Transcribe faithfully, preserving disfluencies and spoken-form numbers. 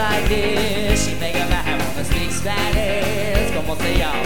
like this. She make a man wanna speak Spanish. Como se llama?